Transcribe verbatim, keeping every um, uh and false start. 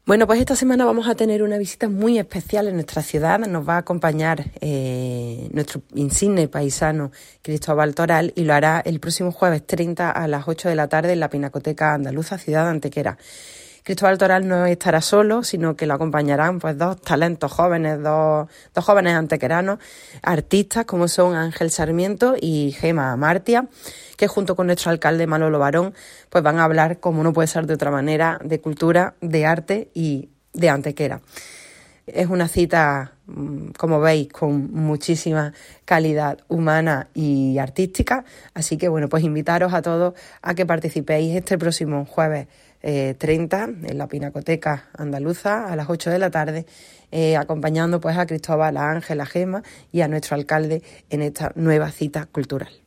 Bueno, pues esta semana vamos a tener una visita muy especial en nuestra ciudad. Nos va a acompañar eh, nuestro insigne paisano Cristóbal Toral y lo hará el próximo jueves treinta a las ocho de la tarde en la Pinacoteca Andaluza, ciudad de Antequera. Cristóbal Toral no estará solo, sino que lo acompañarán pues dos talentos jóvenes, dos, dos jóvenes antequeranos, artistas como son Ángel Sarmiento y Gema Amartia, que junto con nuestro alcalde Manolo Barón pues van a hablar, como no puede ser de otra manera, de cultura, de arte y de Antequera. Es una cita, como veis, con muchísima calidad humana y artística, así que bueno, pues invitaros a todos a que participéis este próximo jueves eh, treinta en la Pinacoteca Andaluza a las ocho de la tarde, eh, acompañando pues a Cristóbal, a Ángel, a Gema y a nuestro alcalde en esta nueva cita cultural.